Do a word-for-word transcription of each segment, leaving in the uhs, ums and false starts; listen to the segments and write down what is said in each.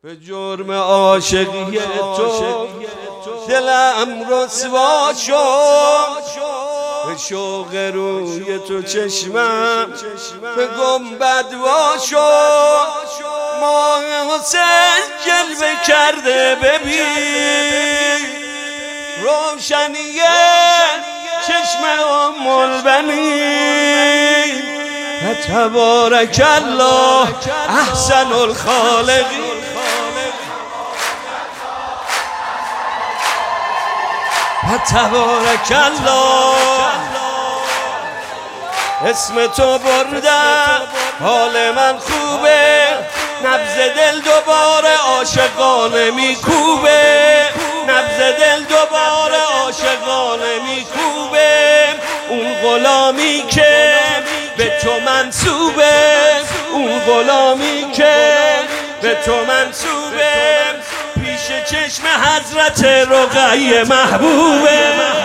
به جرم عاشقی تو دلم رسوا شد، به شوق روی تو چشمم به گنبد وا شد. ماه حسین جلوه کرده ببین، روشنی چشم ام البنین. تبارک الله احسن الخالقین. تبارک الله اسم تو بردم، حال من خوبه، نبض دل دوباره عاشقانه میکوبه، نبض دل دوباره عاشقانه میکوبه. اون غلامی که به تو منصوبه، اون غلامی که به تو منصوبه، پیش چشم حضرت رقیه محبوبه.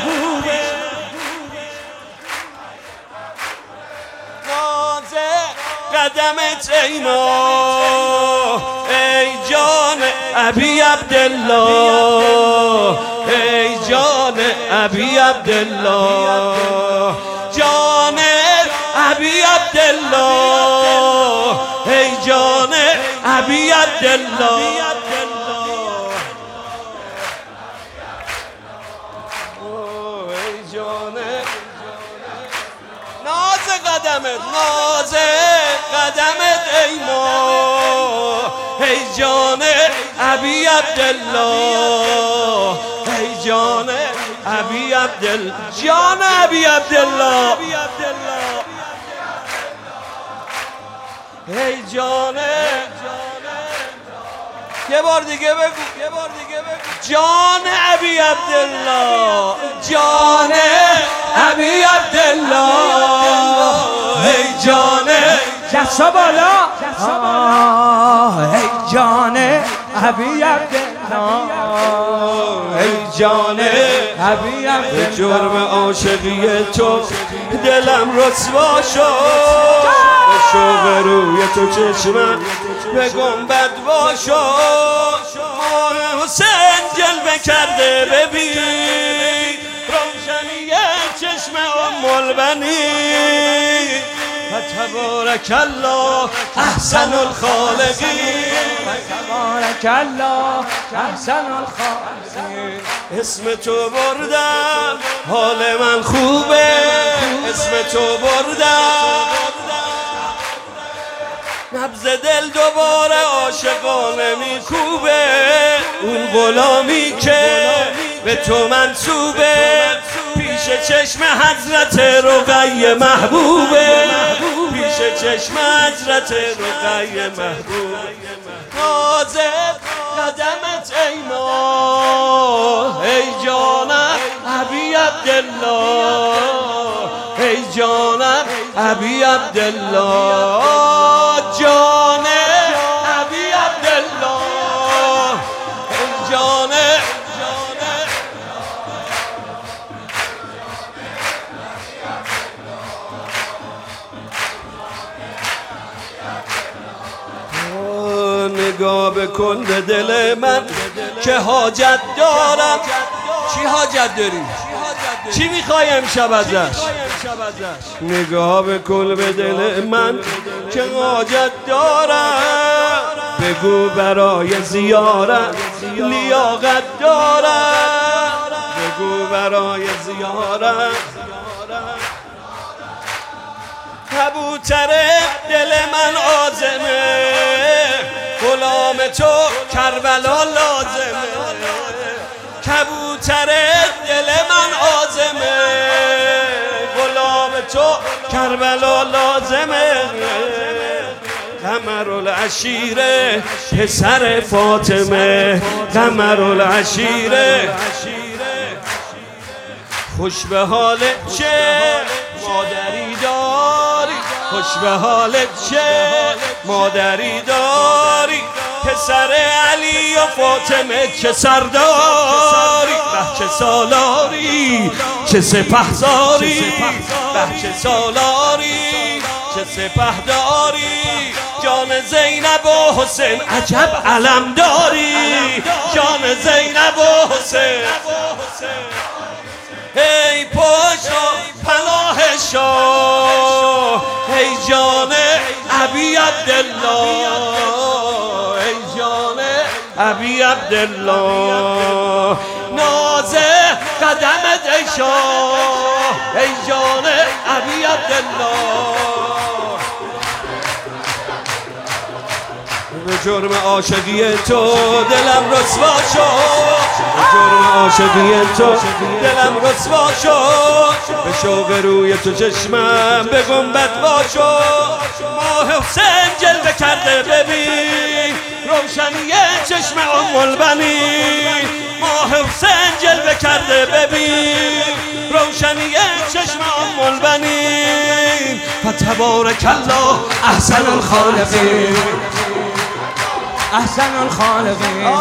نازه قدمت ای ما، ای جان ابی عبدالله، ای جان ابی عبدالله، جان ابی عبدالله، ای جان ابی عبدالله. ناز قدمت، ناز قدمت ای ما، ای جان ابی عبدالله، ای جان ابی عبدالله، جان ابی عبدالله، ای جان. یه بار دیگه بگو، یه بار دیگه بگو، جان ابی عبدالله، جان ابی عبدالله، ای جان دستا بالا، ای جان ابی عبدالله، ای جان ابی عبدالله. به جرم عاشقی تو دلم رسوا شد، به شوق روی تو چشمم به گنبد وا شد. ماه حسین جلوه کرده ببین، روشنی چشم ام البنین. تبارک الله احسن الخالقین، تبارک الله احسن الخالقین. اسم تو بردم، حال من خوبه، اسم تو بردم، نبض دل دوباره عاشقانه میکوبه. اون غلامی که به تو منصوبه، پیش چشم حضرت رقیه محبوبه، پیش چشم حضرت رقیه محبوبه. ناز قدمت ای ما، ای جانم ابی عبدالله، ای جانم ابی عبدالله، جان ابی عبدالله، ای جان. نگاه بکن به دل من که حاجت دارم. چی حاجت داری؟ چی میخوای امشب ازش؟ نگاه بکن به دل من که حاجت دارم، بگو برای زیارت لیاقت دارم، بگو برای زیارت. کبوتر دل من عازمه، غلام تو کربلا لازمه. کبوتر دل من عازمه، غلام تو کربلا لازمه. قمرالعشیره پسر فاطمه، قمرالعشیره خوش به حالت چه مادری داری، خوش به حالت چه مادری داری. پسر علی و فاطمه چه سرداری، به چه سالاری چه سپهداری، به چه سالاری چه سپهداری. جان زینب و حسین عجب علم داری جان زینب و حسین ای پاشا پناه شاه ای جان ابی عبدالله ای جان ابی عبدالله ناز قدمت ای شاه ای جان ابی عبدالله به جرم عاشقی تو دلم رسوا شد به جرم عاشقی تو دلم رسوا شد به شوق روی تو چشمم به گنبد وا شد ماه حسین جلوه کرده ببین روشنی چشم ام البنین ماه حسین جلوه کرده ببین روشنی چشم ام البنین فتبارک الله احسن الخالقین احسن الخالقین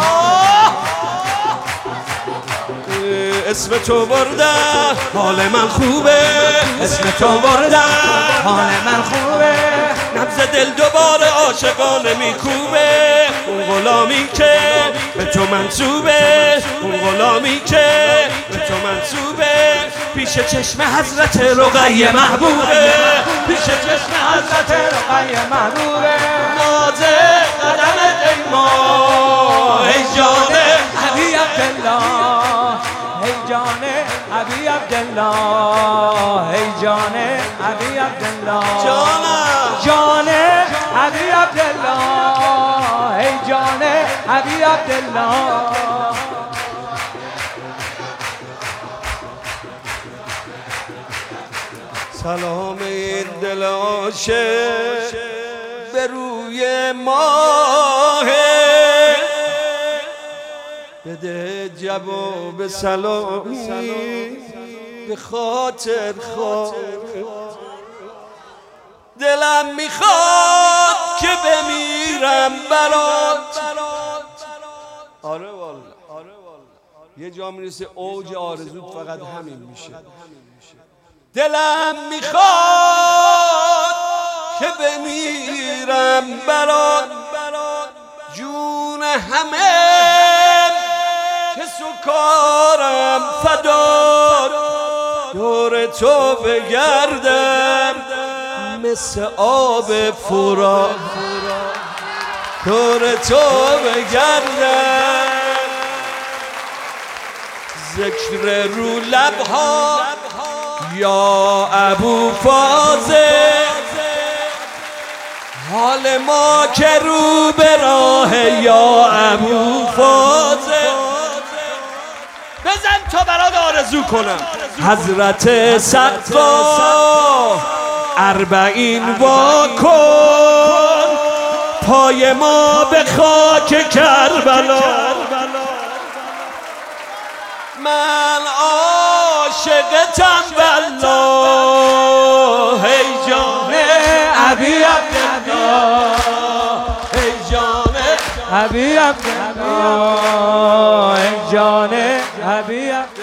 اسم تو بردم حال من خوبه اسم تو بردم حال من خوبه نبض دل دوباره عاشقانه میکوبه اون غلامی که به تو منصوبه اون غلامی که به تو منصوبه پیش چشم حضرت رقیه محبوبه پیش چشم حضرت رقیه محبوبه ناز قدمت ای ما ای جان ابی عبدالله ای جان ابی عبدالله ای جان ابی عبدالله جانم جان ابی عبدالله ای جان ابی عبدالله سلام این دل عاشق به روی ماه بده جواب سلامی به خاطر خواه دلم میخواد که بمیرم برات آره والا یه جا میرسه اوج آرزوت فقط همین میشه دلم میخواد که بمیرم برات جون همه که سکارم فدار دور تو بگردم مثل آب فرات دور تو بگردم ذکر رو لبها یا ابو فاضل حال ما که رو به راه یا ابو فاضل بزن تا برات آرزو کنم حضرت صفا اربعین وا کن پای ما به خاک کربلا من عاشقتم والله ای جان ابی عبدالله ای جان ابی عبدالله ای جان ابی عبدالله